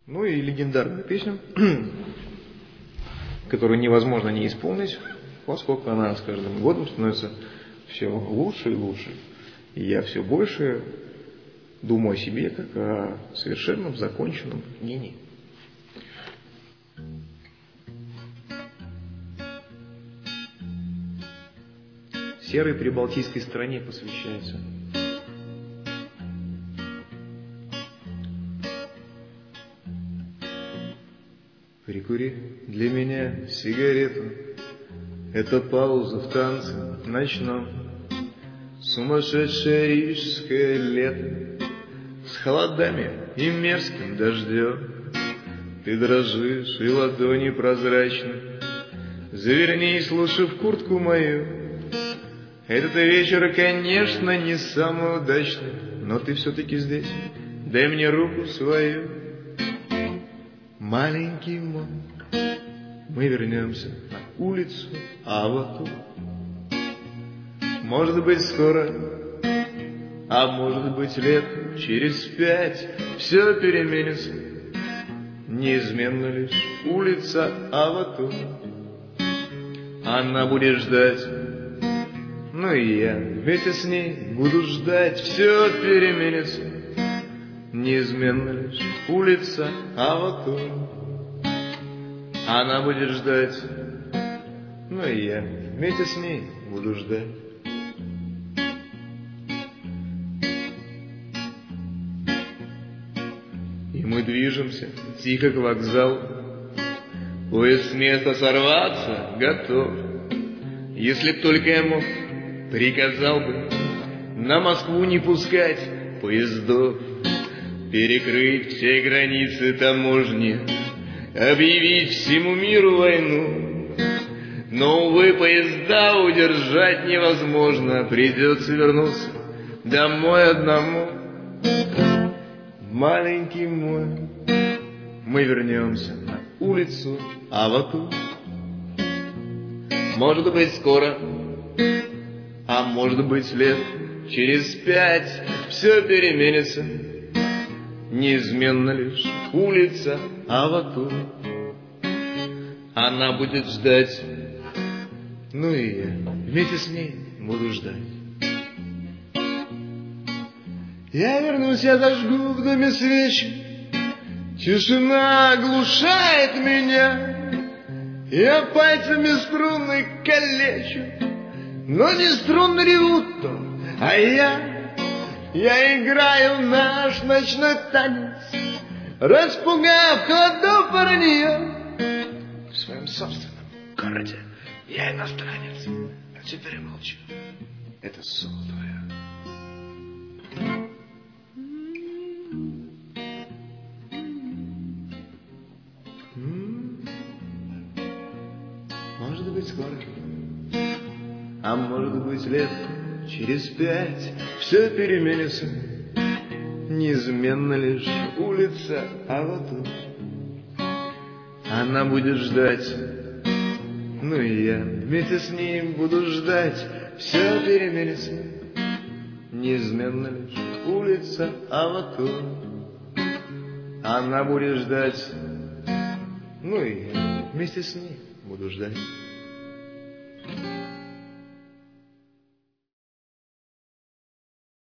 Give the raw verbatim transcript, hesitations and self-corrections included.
Ну и легендарную песню, которую невозможно не исполнить, поскольку она с каждым годом становится все лучше и лучше. И я все больше думаю о себе, как о совершенном, законченном гении. Серой прибалтийской стране посвящается. Прикури для меня сигарету, это пауза в танце ночном. Сумасшедшее рижское лето с холодами и мерзким дождем. Ты дрожишь, и ладони прозрачны. Завернись лучше в куртку мою. Этот вечер, конечно, не самый удачный, но ты все-таки здесь, дай мне руку свою. Маленький мой, мы вернемся на улицу Авату. Может быть, скоро, а может быть, лет через пять все переменится. Неизменно лишь улица Авату. Она будет ждать, ну и я вместе с ней буду ждать. Все переменится. Неизменно лишь улица Авату. Она будет ждать, ну и я вместе с ней буду ждать. И мы движемся тихо к вокзалу. Поезд с места сорваться готов. Если б только я мог, приказал бы на Москву не пускать поездов, перекрыть все границы таможни, объявить всему миру войну. Но, увы, поезда удержать невозможно. Придется вернуться домой одному. Маленький мой, мы вернемся на улицу Авату. Может быть, скоро, а может быть, лет через пять все переменится. Неизменно лишь улица Авату. Она будет ждать, ну и я вместе с ней буду ждать. Я вернусь, я зажгу в доме свечи. Тишина оглушает меня. Я пальцами струны калечу, но не струны ревут-то, а я, я играю наш ночной танец, распугав ходу парнье. В своем собственном городе я иностранец, а теперь молчу. Это соло твое. Может быть, скоро, а может быть, лет через пять все переменится. Неизменно лишь улица Авату. Она будет ждать, ну и я вместе с ним буду ждать. Все переменится. Неизменно лишь улица Авату. Она будет ждать, ну и я вместе с ней буду ждать.